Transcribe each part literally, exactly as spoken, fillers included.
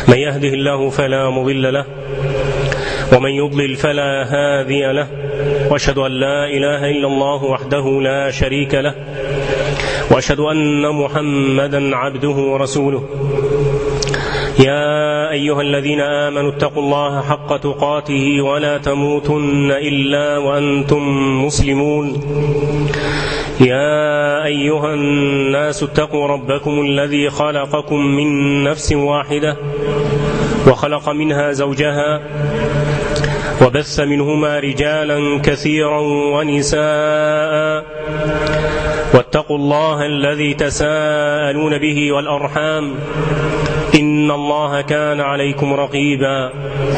من يهده الله فلا مضل له ومن يضلل فلا هادي له، وأشهد أن لا إله إلا الله وحده لا شريك له، وأشهد أن محمدا عبده ورسوله. يا أيها الذين آمنوا اتقوا الله حق تقاته ولا تموتن إلا وأنتم مسلمون. يا أيها الناس اتقوا ربكم الذي خلقكم من نفس واحدة وخلق منها زوجها وبث منهما رجالا كثيرا ونساء، واتقوا الله الذي تساءلون به والأرحام إن الله كان عليكم رقيبا.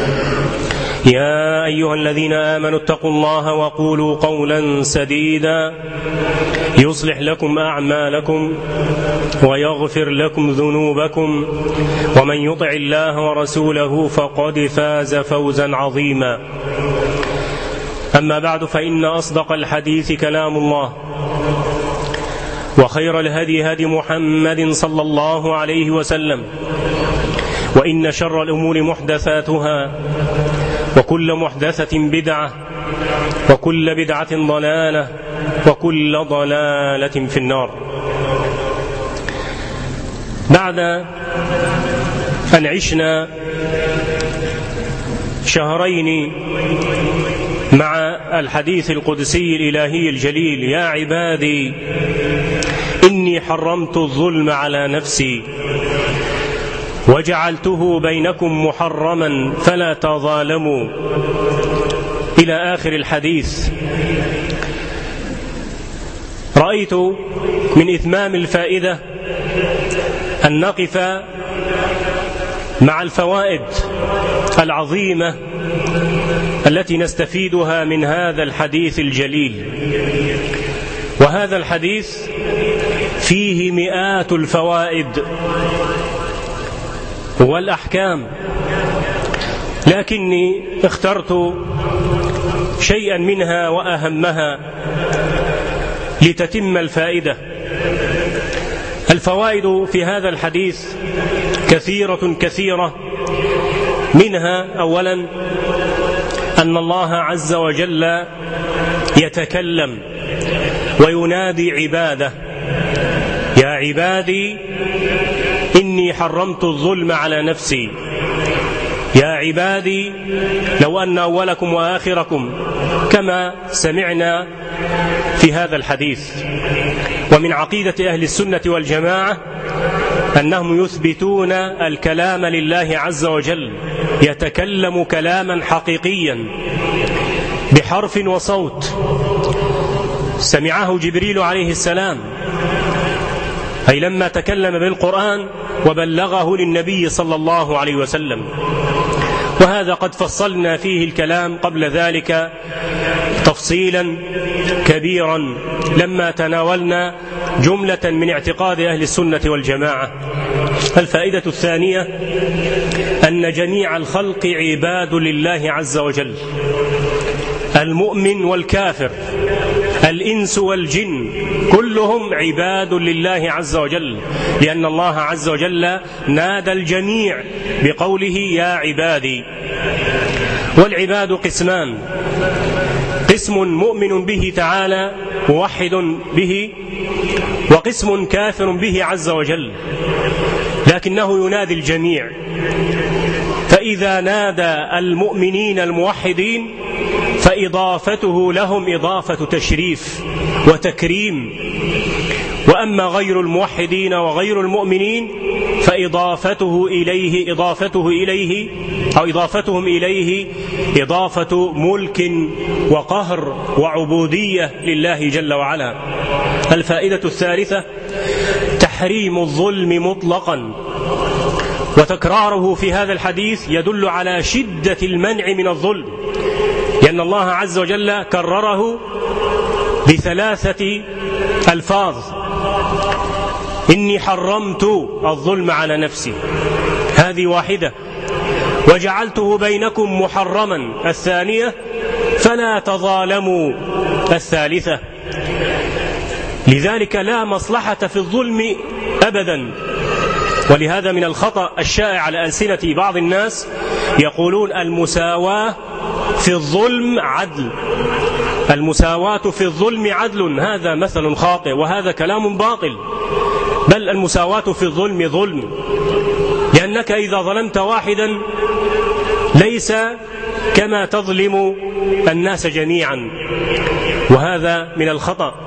يا أيها الذين آمنوا اتقوا الله وقولوا قولا سديدا يصلح لكم أعمالكم ويغفر لكم ذنوبكم، ومن يطع الله ورسوله فقد فاز فوزا عظيما. أما بعد، فإن أصدق الحديث كلام الله، وخير الهدي هدي محمد صلى الله عليه وسلم، وإن شر الأمور محدثاتها، وكل محدثة بدعة، وكل بدعة ضلالة، وكل ضلالة في النار. بعد أن عشنا شهرين مع الحديث القدسي الإلهي الجليل: يا عبادي إني حرمت الظلم على نفسي وجعلته بينكم محرما فلا تظالموا، إلى آخر الحديث، رأيت من إتمام الفائدة أن نقف مع الفوائد العظيمة التي نستفيدها من هذا الحديث الجليل. وهذا الحديث فيه مئات الفوائد والأحكام، لكني اخترت شيئا منها وأهمها لتتم الفائدة. الفوائد في هذا الحديث كثيرة كثيرة، منها أولا أن الله عز وجل يتكلم وينادي عباده: يا عبادي إني حرمت الظلم على نفسي. يا عبادي، لو أن أولكم وآخركم كما سمعنا في هذا الحديث. ومن عقيدة أهل السنة والجماعة أنهم يثبتون الكلام لله عز وجل، يتكلم كلاما حقيقيا بحرف وصوت سمعه جبريل عليه السلام، أي لما تكلم بالقرآن وبلغه للنبي صلى الله عليه وسلم. وهذا قد فصلنا فيه الكلام قبل ذلك تفصيلا كبيرا لما تناولنا جملة من اعتقاد أهل السنة والجماعة. الفائدة الثانية أن جميع الخلق عباد لله عز وجل، المؤمن والكافر، الإنس والجن، كلهم عباد لله عز وجل، لأن الله عز وجل نادى الجميع بقوله: يا عبادي. والعباد قسمان: قسم مؤمن به تعالى موحد به، وقسم كافر به عز وجل، لكنه ينادي الجميع. فإذا نادى المؤمنين الموحدين فإضافته لهم إضافة تشريف وتكريم، وأما غير الموحدين وغير المؤمنين فإضافته إليه إضافته إليه أو إضافتهم إليه إضافة ملك وقهر وعبودية لله جل وعلا. الفائدة الثالثة تحريم الظلم مطلقا، وتكراره في هذا الحديث يدل على شدة المنع من الظلم، لأن الله عز وجل كرره بثلاثة ألفاظ: إني حرمت الظلم على نفسي، هذه واحدة، وجعلته بينكم محرما، الثانية، فلا تظالموا، الثالثة. لذلك لا مصلحة في الظلم أبدا، ولهذا من الخطأ الشائع على ألسنة بعض الناس يقولون المساواة في الظلم عدل، المساواة في الظلم عدل. هذا مثل خاطئ وهذا كلام باطل، بل المساواة في الظلم ظلم، لأنك إذا ظلمت واحدا ليس كما تظلم الناس جميعا، وهذا من الخطأ.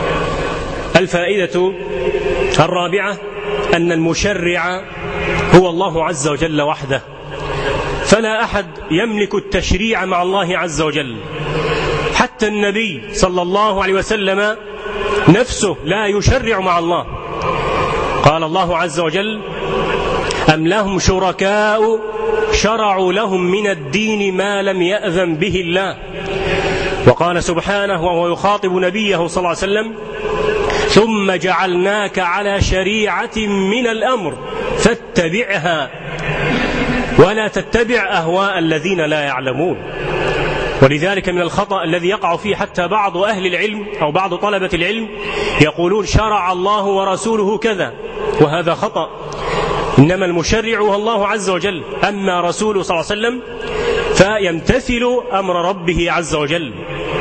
الفائدة الرابعة أن المشرع هو الله عز وجل وحده، فلا أحد يملك التشريع مع الله عز وجل، حتى النبي صلى الله عليه وسلم نفسه لا يشرع مع الله. قال الله عز وجل: أم لهم شركاء شرعوا لهم من الدين ما لم يأذن به الله. وقال سبحانه وهو يخاطب نبيه صلى الله عليه وسلم: ثم جعلناك على شريعة من الأمر فاتبعها ولا تتبع أهواء الذين لا يعلمون. ولذلك من الخطأ الذي يقع فيه حتى بعض أهل العلم أو بعض طلبة العلم يقولون شرع الله ورسوله كذا، وهذا خطأ. إنما المشرع هو الله عز وجل، أما رسوله صلى الله عليه وسلم فيمتثل أمر ربه عز وجل،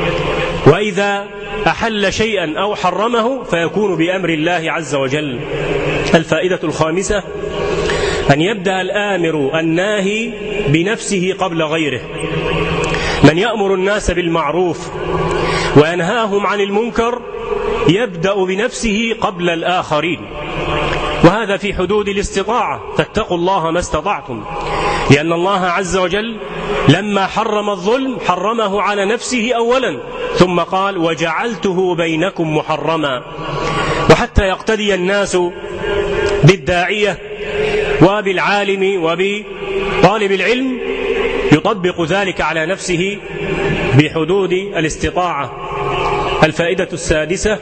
وإذا أحل شيئا أو حرمه فيكون بأمر الله عز وجل. الفائدة الخامسة أن يبدأ الآمر الناهي بنفسه قبل غيره. من يأمر الناس بالمعروف وينهاهم عن المنكر يبدأ بنفسه قبل الآخرين، وهذا في حدود الاستطاعة، فاتقوا الله ما استطعتم، لأن الله عز وجل لما حرم الظلم حرمه على نفسه أولا، ثم قال: وجعلته بينكم محرما. وحتى يقتدي الناس بالداعية وبالعالم وبطالب العلم يطبق ذلك على نفسه بحدود الاستطاعة. الفائدة السادسة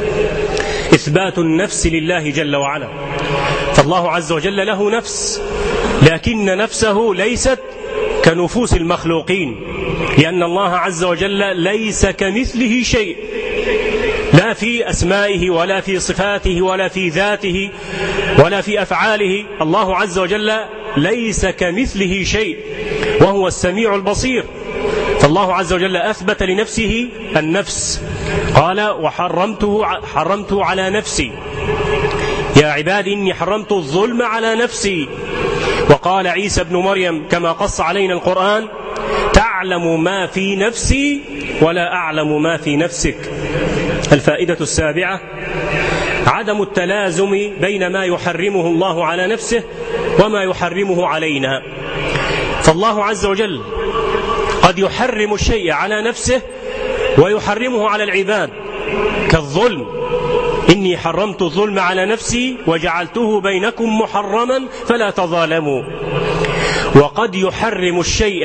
إثبات النفس لله جل وعلا. فالله عز وجل له نفس، لكن نفسه ليست كنفوس المخلوقين، لأن الله عز وجل ليس كمثله شيء، لا في أسمائه ولا في صفاته ولا في ذاته ولا في أفعاله. الله عز وجل ليس كمثله شيء وهو السميع البصير. فالله عز وجل أثبت لنفسه النفس، قال: وحرمته حرمته على نفسي يا عبادي إني حرمت الظلم على نفسي. وقال عيسى ابن مريم كما قص علينا القرآن: تعلم ما في نفسي ولا أعلم ما في نفسك. الفائدة السابعة عدم التلازم بين ما يحرمه الله على نفسه وما يحرمه علينا. فالله عز وجل قد يحرم الشيء على نفسه ويحرمه على العباد، كالظلم: إني حرمت الظلم على نفسي وجعلته بينكم محرما فلا تظالموا. وقد يحرم الشيء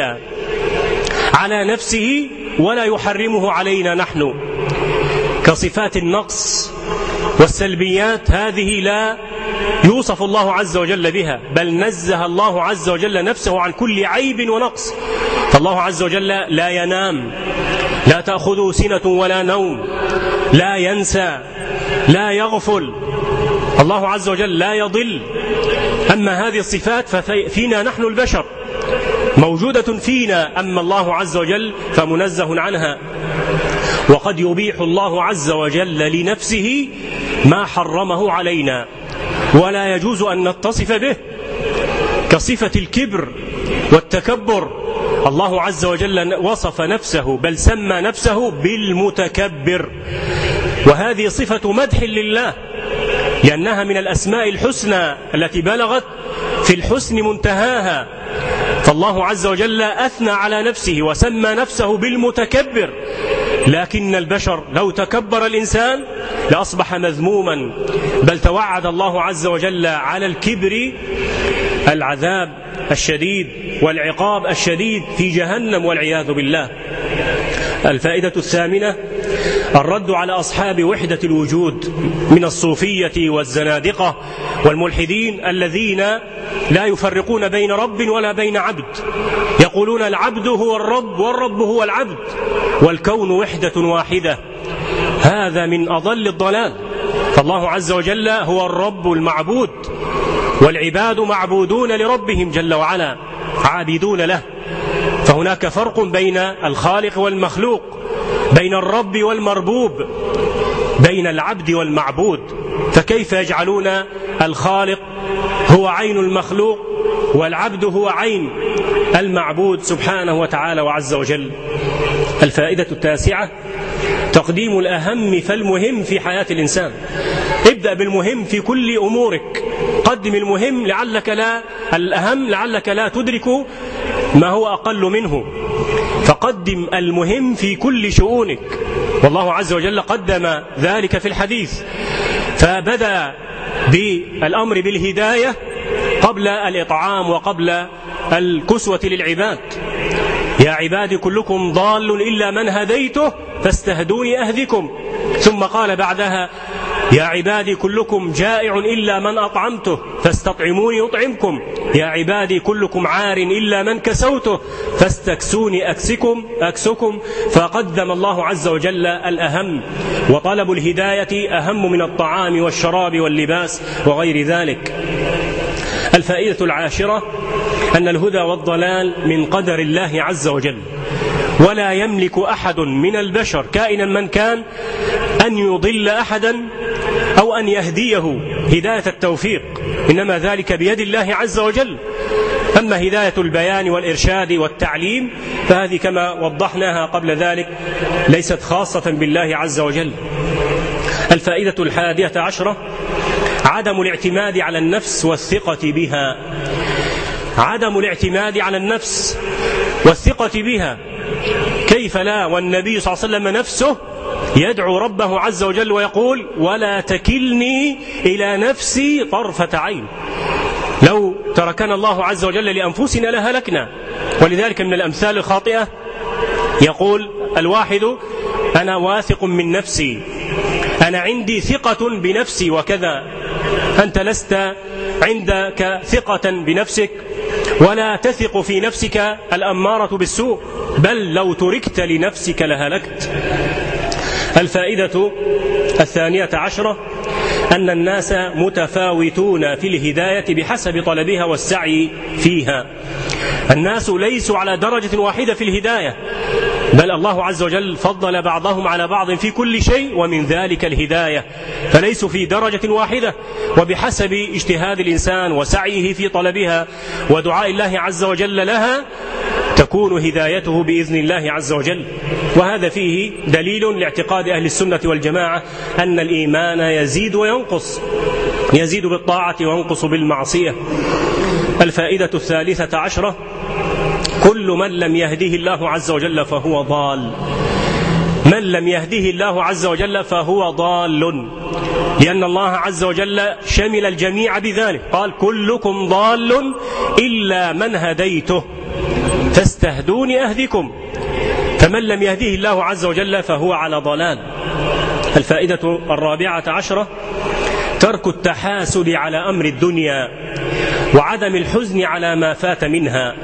على نفسه ولا يحرمه علينا نحن، كصفات النقص والسلبيات، هذه لا يوصف الله عز وجل بها، بل نزه الله عز وجل نفسه عن كل عيب ونقص. فالله عز وجل لا ينام، لا تأخذه سنة ولا نوم، لا ينسى، لا يغفل، الله عز وجل لا يضل. أما هذه الصفات ففينا نحن البشر موجودة فينا، أما الله عز وجل فمنزه عنها. وقد يبيح الله عز وجل لنفسه ما حرمه علينا ولا يجوز أن نتصف به، كصفة الكبر والتكبر. الله عز وجل وصف نفسه بل سمى نفسه بالمتكبر، وهذه صفة مدح لله، لأنها من الأسماء الحسنى التي بلغت في الحسن منتهاها. فالله عز وجل أثنى على نفسه وسمى نفسه بالمتكبر، لكن البشر لو تكبر الإنسان لأصبح مذموما، بل توعد الله عز وجل على الكبر العذاب الشديد والعقاب الشديد في جهنم والعياذ بالله. الفائدة الثامنة الرد على أصحاب وحدة الوجود من الصوفية والزنادقة والملحدين الذين لا يفرقون بين رب ولا بين عبد، يقولون العبد هو الرب والرب هو العبد والكون وحدة واحدة. هذا من أضل الضلال. فالله عز وجل هو الرب المعبود والعباد معبودون لربهم جل وعلا، عابدون له. فهناك فرق بين الخالق والمخلوق، بين الرب والمربوب، بين العبد والمعبود. فكيف يجعلون الخالق هو عين المخلوق والعبد هو عين المعبود سبحانه وتعالى وعز وجل؟ الفائدة التاسعة: تقديم الأهم فالمهم في حياة الإنسان. ابدأ بالمهم في كل أمورك، قدم المهم لعلك لا الأهم لعلك لا تدرك ما هو أقل منه، فقدم المهم في كل شؤونك. والله عز وجل قدم ذلك في الحديث، فبدأ بالأمر بالهداية قبل الإطعام وقبل الكسوة للعباد. يا عبادي كلكم ضال إلا من هديته فاستهدوني أهدكم. ثم قال بعدها: يا عبادي كلكم جائع إلا من أطعمته فاستطعموني أطعمكم. يا عبادي كلكم عار إلا من كسوته فاستكسوني أكسكم أكسكم. فقدم الله عز وجل الأهم، وطلب الهداية أهم من الطعام والشراب واللباس وغير ذلك. الفائدة العاشرة: أن الهدى والضلال من قدر الله عز وجل، ولا يملك أحد من البشر كائنا من كان أن يضل أحدا أو أن يهديه هداية التوفيق، إنما ذلك بيد الله عز وجل. أما هداية البيان والإرشاد والتعليم فهذه كما وضحناها قبل ذلك ليست خاصة بالله عز وجل. الفائدة الحادية عشرة: عدم الاعتماد على النفس والثقة بها. عدم الاعتماد على النفس والثقة بها، كيف لا والنبي صلى الله عليه وسلم نفسه يدعو ربه عز وجل ويقول: ولا تكلني إلى نفسي طرفة عين. لو تركنا الله عز وجل لأنفسنا لهلكنا. ولذلك من الأمثال الخاطئة يقول الواحد: أنا واثق من نفسي، أنا عندي ثقة بنفسي وكذا. أنت لست عندك ثقة بنفسك ولا تثق في نفسك الأمارة بالسوء، بل لو تركت لنفسك لهلكت. الفائدة الثانية عشرة: أن الناس متفاوتون في الهداية بحسب طلبها والسعي فيها. الناس ليسوا على درجة واحدة في الهداية، بل الله عز وجل فضل بعضهم على بعض في كل شيء، ومن ذلك الهداية، فليسوا في درجة واحدة، وبحسب اجتهاد الإنسان وسعيه في طلبها ودعاء الله عز وجل لها تكون هدايته بإذن الله عز وجل. وهذا فيه دليل لاعتقاد أهل السنة والجماعة أن الإيمان يزيد وينقص، يزيد بالطاعة وينقص بالمعصية. الفائدة الثالثة عشرة: كل من لم يهده الله عز وجل فهو ضال. من لم يهده الله عز وجل فهو ضال، لأن الله عز وجل شمل الجميع بذلك، قال: كلكم ضال إلا من هديته فاستهدوني أهدكم. فمن لم يهده الله عز وجل فهو على ضلال. الفائدة الرابعة عشرة: ترك التحاسد على أمر الدنيا وعدم الحزن على ما فات منها.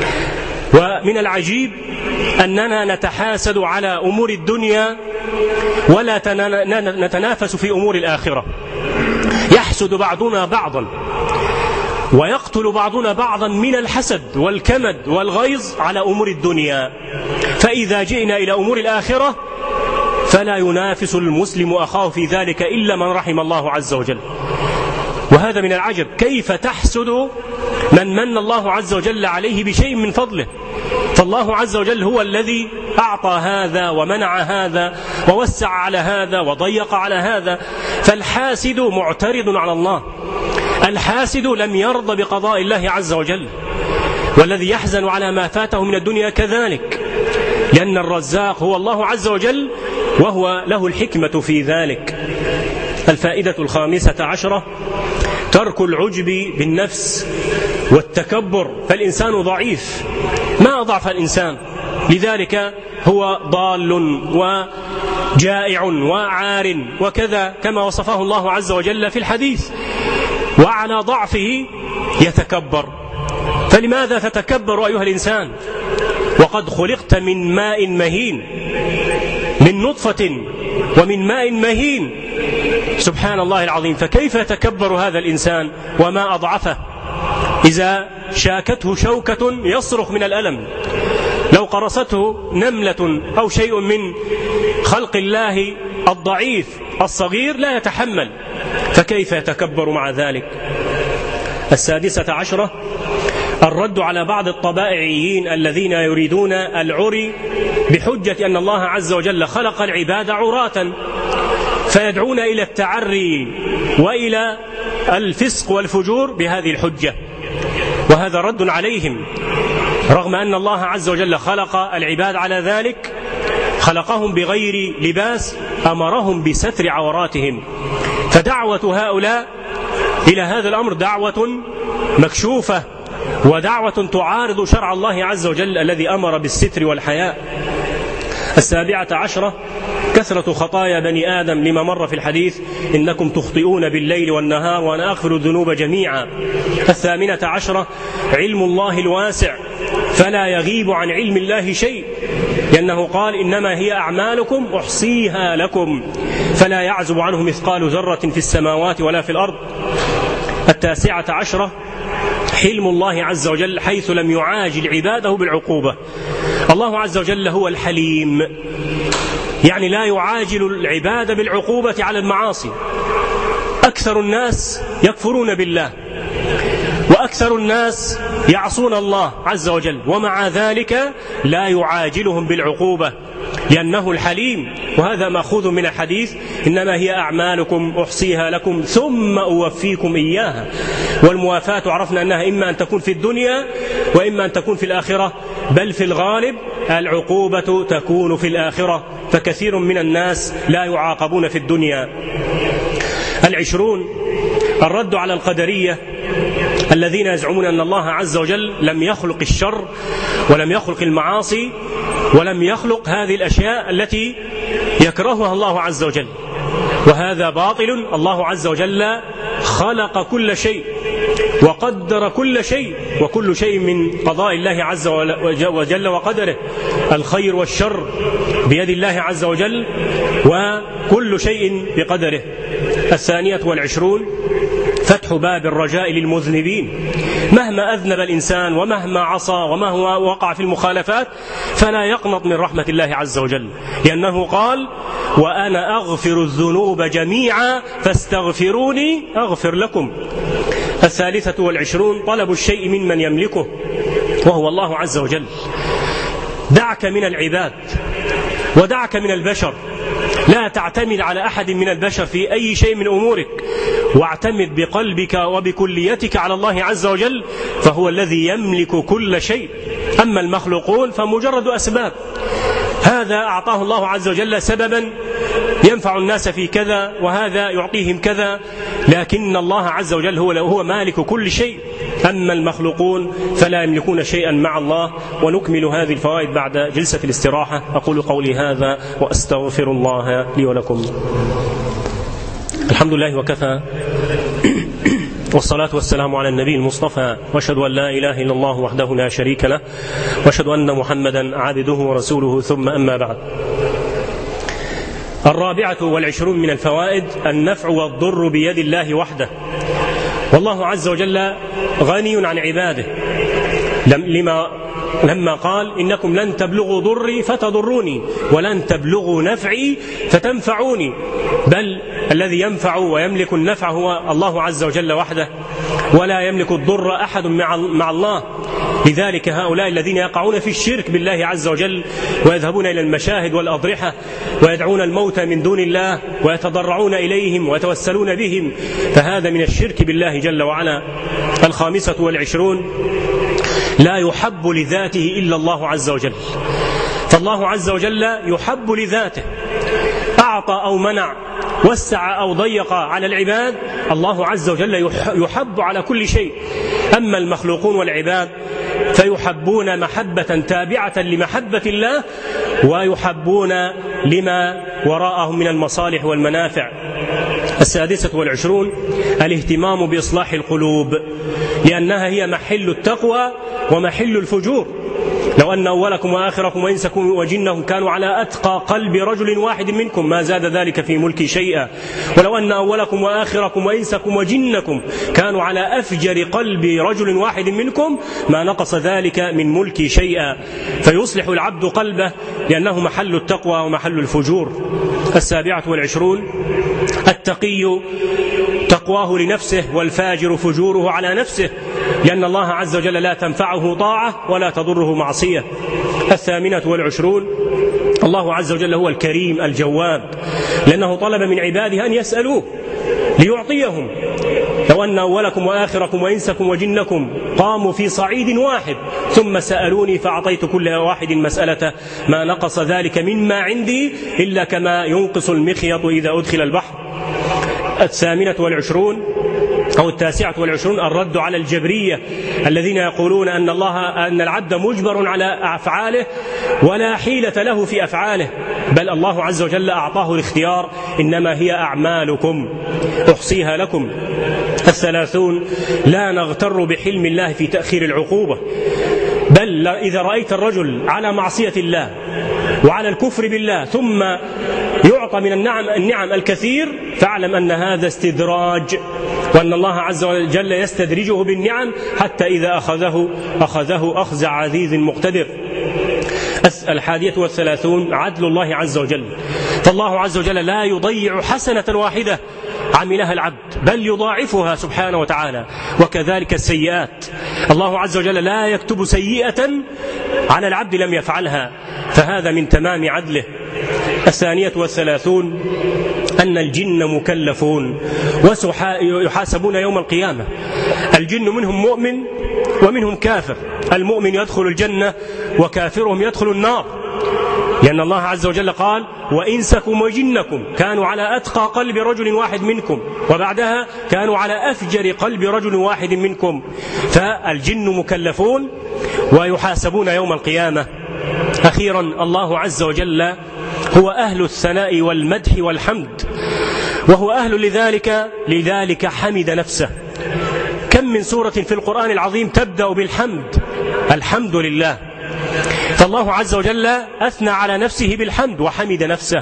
ومن العجيب أننا نتحاسد على أمور الدنيا ولا نتنافس في أمور الآخرة. يحسد بعضنا بعضا ويقتل بعضنا بعضا من الحسد والكمد والغيظ على أمور الدنيا، فإذا جئنا إلى أمور الآخرة فلا ينافس المسلم أخاه في ذلك إلا من رحم الله عز وجل. وهذا من العجب، كيف تحسد من من الله عز وجل عليه بشيء من فضله؟ فالله عز وجل هو الذي أعطى هذا ومنع هذا ووسع على هذا وضيق على هذا، فالحاسد معترض على الله. الحاسد لم يرضى بقضاء الله عز وجل، والذي يحزن على ما فاته من الدنيا كذلك، لأن الرزاق هو الله عز وجل وهو له الحكمة في ذلك. الفائدة الخامسة عشرة: ترك العجب بالنفس والتكبر، فالإنسان ضعيف، ما أضعف الإنسان، لذلك هو ضال وجائع وعار وكذا كما وصفه الله عز وجل في الحديث، وعلى ضعفه يتكبر. فلماذا تتكبر أيها الإنسان وقد خلقت من ماء مهين؟ من نطفة ومن ماء مهين. سبحان الله العظيم. فكيف يتكبر هذا الإنسان وما أضعفه إذا شاكته شوكة يصرخ من الألم؟ لو قرصته نملة أو شيء من خلق الله الضعيف الصغير لا يتحمل، فكيف يتكبر مع ذلك؟ السادسة عشرة الرد على بعض الطبائعيين الذين يريدون العري بحجة أن الله عز وجل خلق العباد عراة، فيدعون إلى التعري وإلى الفسق والفجور بهذه الحجة، وهذا رد عليهم. رغم أن الله عز وجل خلق العباد على ذلك، خلقهم بغير لباس، أمرهم بستر عوراتهم. فدعوة هؤلاء إلى هذا الأمر دعوة مكشوفة، ودعوة تعارض شرع الله عز وجل الذي أمر بالستر والحياء. السابعة عشرة كثرة خطايا بني آدم، لما مر في الحديث: إنكم تخطئون بالليل والنهار وأنا أغفر الذنوب جميعا. الثامنة عشرة علم الله الواسع، فلا يغيب عن علم الله شيء، لأنه قال: إنما هي أعمالكم أحصيها لكم، فلا يعزب عنه مثقال ذرة في السماوات ولا في الأرض. التاسعة عشرة حلم الله عز وجل، حيث لم يعاجل عباده بالعقوبة. الله عز وجل هو الحليم، يعني لا يعاجل العباد بالعقوبة على المعاصي. أكثر الناس يكفرون بالله، وأكثر الناس يعصون الله عز وجل، ومع ذلك لا يعاجلهم بالعقوبة لأنه الحليم. وهذا مأخوذ من الحديث: إنما هي أعمالكم أحصيها لكم ثم أوفيكم إياها. والموافاة عرفنا أنها إما أن تكون في الدنيا وإما أن تكون في الآخرة، بل في الغالب العقوبة تكون في الآخرة، فكثير من الناس لا يعاقبون في الدنيا. العشرون الرد على القدرية الذين يزعمون أن الله عز وجل لم يخلق الشر ولم يخلق المعاصي ولم يخلق هذه الأشياء التي يكرهها الله عز وجل، وهذا باطل. الله عز وجل خلق كل شيء وقدر كل شيء، وكل شيء من قضاء الله عز وجل وقدره. الخير والشر بيد الله عز وجل، وكل شيء بقدره. الثانية والعشرون فتح باب الرجاء للمذنبين، مهما أذنب الإنسان ومهما عصى ومهما وقع في المخالفات فلا يقنط من رحمة الله عز وجل، لأنه قال: وأنا أغفر الذنوب جميعا فاستغفروني أغفر لكم. الثالثة والعشرون طلب الشيء ممن يملكه، وهو الله عز وجل. دعك من العباد ودعك من البشر، لا تعتمد على أحد من البشر في أي شيء من أمورك، واعتمد بقلبك وبكليتك على الله عز وجل، فهو الذي يملك كل شيء. أما المخلوقون فمجرد أسباب. هذا أعطاه الله عز وجل سببا ينفع الناس في كذا، وهذا يعطيهم كذا، لكن الله عز وجل هو هو مالك كل شيء. أما المخلوقون فلا يملكون شيئا مع الله. ونكمل هذه الفوائد بعد جلسة الاستراحة. أقول قولي هذا وأستغفر الله لي ولكم. الحمد لله وكفى، والصلاة والسلام على النبي المصطفى، وأشهد أن لا إله إلا الله وحده لا شريك له، وأشهد أن محمدا عبده ورسوله، ثم أما بعد. الرابعة والعشرون من الفوائد النفع والضر بيد الله وحده، والله عز وجل غني عن عباده، لما لما قال: إنكم لن تبلغوا ضري فتضروني ولن تبلغوا نفعي فتنفعوني. بل الذي ينفع ويملك النفع هو الله عز وجل وحده، ولا يملك الضر أحد مع الله. لذلك هؤلاء الذين يقعون في الشرك بالله عز وجل ويذهبون إلى المشاهد والأضرحة ويدعون الموتى من دون الله ويتضرعون إليهم ويتوسلون بهم، فهذا من الشرك بالله جل وعلا. الخامسة والعشرون لا يحب لذاته إلا الله عز وجل، فالله عز وجل يحب لذاته، أعطى أو منع، وسع أو ضيق على العباد، الله عز وجل يحب على كل شيء. أما المخلوقون والعباد فيحبون محبة تابعة لمحبة الله، ويحبون لما وراءهم من المصالح والمنافع. السادسة والعشرون الاهتمام بإصلاح القلوب، لأنها هي محل التقوى ومحل الفجور. لو أن أولكم وآخركم وإنسكم وجنكم كانوا على أتقى قلب رجل واحد منكم ما زاد ذلك في ملكي شيئا ولو أن أولكم وآخركم وإنسكم وجنكم كانوا على أفجر قلب رجل واحد منكم ما نقص ذلك من ملكي شيئا. فيصلح العبد قلبه لأنه محل التقوى ومحل الفجور. السابعة والعشرون التقي تقواه لنفسه والفاجر فجوره على نفسه لأن الله عز وجل لا تنفعه طاعة ولا تضره معصية. الثامنة والعشرون الله عز وجل هو الكريم الجواد لأنه طلب من عباده أن يسألوه ليعطيهم. لو أن أولكم وآخركم وإنسكم وجنكم قاموا في صعيد واحد ثم سألوني فأعطيت كل واحد مسألته ما نقص ذلك مما عندي إلا كما ينقص المخيط إذا أدخل البحر. الثامنة والعشرون أو التاسعة والعشرون الرد على الجبرية الذين يقولون أن الله أن العبد مجبر على أفعاله ولا حيلة له في أفعاله بل الله عز وجل أعطاه الاختيار إنما هي أعمالكم أحصيها لكم. الثلاثون لا نغتر بحلم الله في تأخير العقوبة بل إذا رأيت الرجل على معصية الله وعلى الكفر بالله ثم يعطى من النعم, النعم الكثير فاعلم أن هذا استدراج وأن الله عز وجل يستدرجه بالنعم حتى إذا أخذه أخذه أخذ عزيز مقتدر. الحادية والثلاثون عدل الله عز وجل فالله عز وجل لا يضيع حسنة واحدة عملها العبد بل يضاعفها سبحانه وتعالى. وكذلك السيئات الله عز وجل لا يكتب سيئة على العبد لم يفعلها فهذا من تمام عدله. الثانية والثلاثون أن الجن مكلفون ويحاسبون يوم القيامة. الجن منهم مؤمن ومنهم كافر المؤمن يدخل الجنة وكافرهم يدخل النار لأن الله عز وجل قال وإنسكم وجنكم كانوا على أتقى قلب رجل واحد منكم وبعدها كانوا على أفجر قلب رجل واحد منكم. فالجن مكلفون ويحاسبون يوم القيامة. أخيرا الله عز وجل هو أهل الثناء والمدح والحمد وهو أهل لذلك لذلك حمد نفسه. كم من سورة في القرآن العظيم تبدأ بالحمد الحمد لله فالله عز وجل أثنى على نفسه بالحمد وحمد نفسه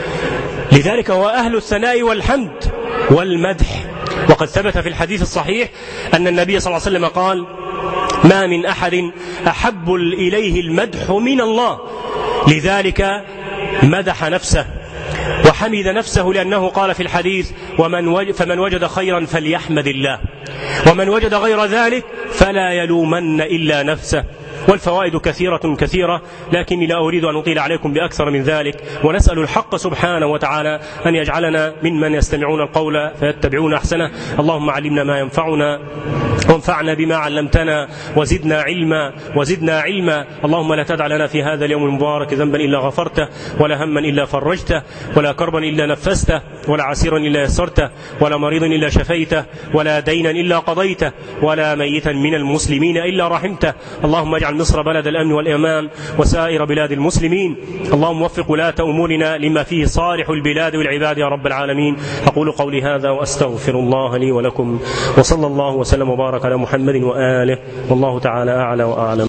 لذلك هو أهل الثناء والحمد والمدح. وقد ثبت في الحديث الصحيح أن النبي صلى الله عليه وسلم قال ما من أحد أحب إليه المدح من الله لذلك مدح نفسه وحمد نفسه لأنه قال في الحديث ومن وجد فمن وجد خيرا فليحمد الله ومن وجد غير ذلك فلا يلومن إلا نفسه. والفوائد كثيرة كثيرة لكني لا أريد أن أطيل عليكم بأكثر من ذلك ونسأل الحق سبحانه وتعالى أن يجعلنا ممن يستمعون القول فيتبعون أحسنه. اللهم علمنا ما ينفعنا وانفعنا بما علمتنا وزدنا علما وزدنا علما. اللهم لا تدع لنا في هذا اليوم المبارك ذنبا إلا غفرته ولا هما إلا فرجته ولا كربا إلا نفسته ولا عسيرا إلا يسرته ولا مريضا إلا شفيته ولا دينا إلا قضيته ولا ميتا من المسلمين إلا رحمته. اللهم اجعل مصر بلد الأمن والإيمان وسائر بلاد المسلمين. اللهم وفق ولاة أمورنا لما فيه صالح البلاد والعباد يا رب العالمين. أقول قولي هذا وأستغفر الله لي ولكم وصلى الله وسلم وبارك على محمد وآله والله تعالى أعلى وأعلم.